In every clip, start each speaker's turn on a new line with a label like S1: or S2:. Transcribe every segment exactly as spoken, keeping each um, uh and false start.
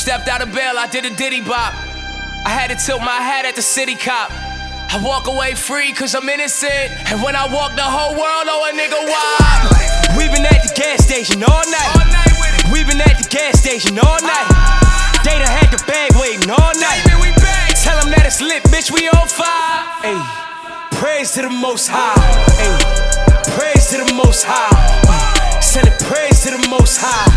S1: Stepped out of bail, I did a diddy bop. I had to tilt my hat at the city cop. I walk away free cause I'm innocent. And when I walk, the whole world oh a nigga wild. We been at the gas station all night. All night with it. We been at the gas station all night. Ah. They done had the bag waiting all night. David, we back. Tell them that it's lit, bitch, we on fire. Ayy, praise to the Most High. Ayy, praise to the Most High. Uh, send it praise to the Most High.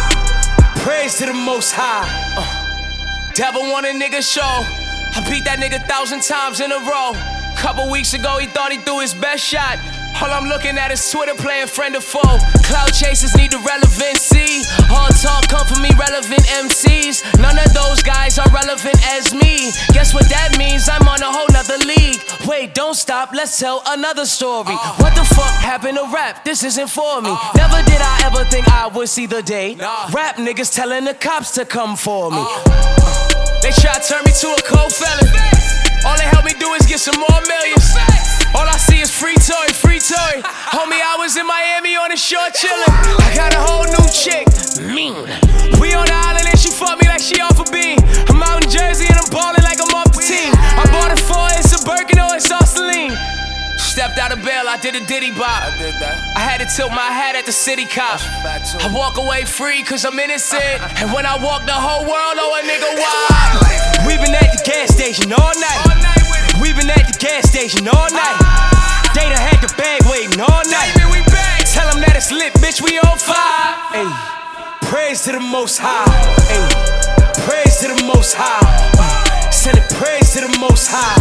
S1: Praise to the Most High. Uh, devil want a nigga show. I beat that nigga thousand times in a row. Couple weeks ago, he thought he threw his best shot. All I'm looking at is Twitter playing friend or foe. Cloud chasers need the relevancy. All talk come from irrelevant M Cs. None of those guys are relevant as me. Guess what that means? I'm on a whole nother league. Wait, don't stop, let's tell another story. uh, What the fuck happened to rap? This isn't for me. uh, Never did I ever think I would see the day. nah. Rap niggas telling the cops to come for me. uh, They try to turn me to a cold felon. All they help me do is get some more millions. All I see is free toy, free toy. Homie, I was in Miami on the shore chillin'. I got a whole new chick, mean. We on the island and she fuck me like she off a beam. I'm out in Jersey and I'm ballin' like I'm off the team. I bought it for it's a Birkin or it's all Celine. Stepped out of bail, I did a diddy bop. I did that. I had to tilt my hat at the city cop. I walk away free cause I'm innocent. And when I walk, the whole world oh a nigga wild. We been at the gas station all night. All night with it. We been at the gas station all night. Ah. They done had the bag waiting all night. David, we back. Tell them that it's lit, bitch, we on fire. Ayy, praise to the Most High. Ayy, praise to the Most High. Uh, send it praise to the Most High.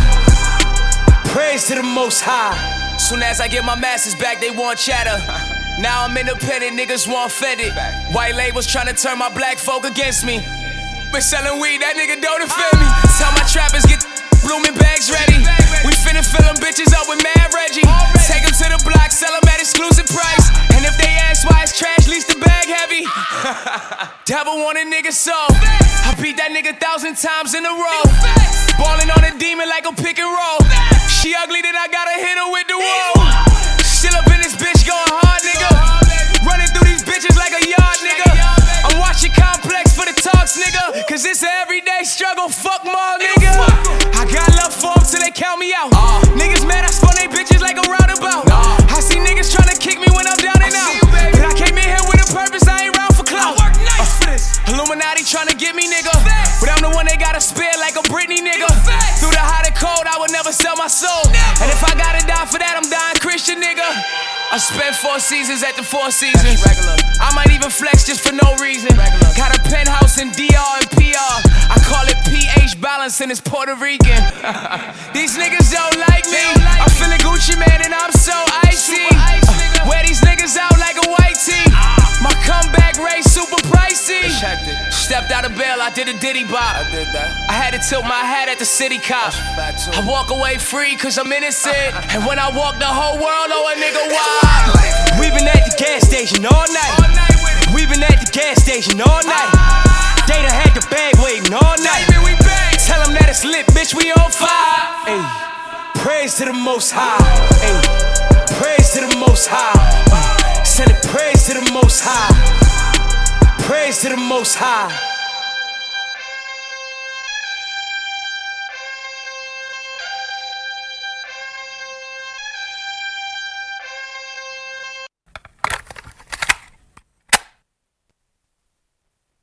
S1: Praise to the Most High. Soon as I get my masters back, they want chatter. Now I'm independent, niggas want fended. White labels trying to turn my black folk against me. Been selling weed, that nigga don't offend me. Tell my trappers get blooming bags ready. We finna fill them bitches up with Mad Reggie. Take them to the block, sell them at exclusive price. And if they ask why it's trash, least the bag heavy. Devil want a nigga soul. I beat that nigga thousand times in a row. Ballin' on a demon like a pick and roll. She ugly, then I gotta hit her with the wall. Still up in this bitch going hard, nigga. Running through these bitches like a yard, nigga. I'm watching Complex for the talks, nigga. Cause it's an everyday struggle, fuck more, nigga. I got love for them till they count me out. uh, Niggas mad I spun they bitches like a roundabout. uh, I see niggas tryna kick me when I'm down and out. You, but I came in here with a purpose, I ain't round for clout. I work nice uh, for this. Illuminati tryna get me, nigga. Facts. But I'm the one they gotta spare like a Britney, nigga. Facts. Through the hot and cold, I would never sell my soul. Never. And if I gotta die for that, I'm dying Christian, nigga. I spent four seasons at the Four Seasons. I might even flex just for no reason. Regular. Got a penthouse in D R and P R. I call it P H balance and it's Puerto Rican. These niggas don't like me. Don't like I'm feeling Gucci, man, and I'm so icy. Ice, uh, wear these niggas out like a white tee. Ah. My comeback rate super pricey. Stepped out of bail, I did a diddy bop. I did that. I had to tilt my hat at the city cop. I walk away free cause I'm innocent. And when I walk, the whole world oh a nigga wild. We been at the gas station all night. All night with it. We been at the gas station all night. Ah. They done had the bag waiting all night. David, we back. Tell them that it's lit, bitch, we on fire. Ayy, praise to the Most High. Ayy, praise to the Most High. Uh, send it praise to the Most High. Praise to the Most High.